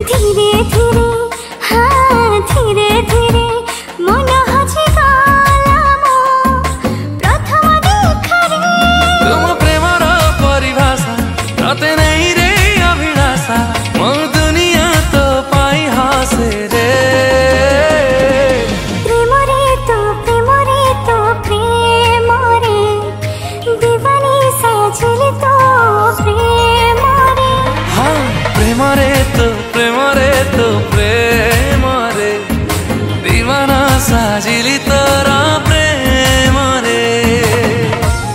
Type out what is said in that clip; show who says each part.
Speaker 1: धीरे धीरे हाँ धीरे धीरे मन हजी गला मो प्रथम देखारे
Speaker 2: तुम प्रेमर परिभाषा तते नहीं रे अभिलाषा मो दुनिया तो पाई हसे रे
Speaker 1: प्रेम रे तो प्रेम रे तो प्रेम रे दीवानी साजिल तो प्रेम रे
Speaker 2: हाँ प्रेम रे तो प्रेम रे तो प्रेम रे दीवाना साजिली तोरा प्रेम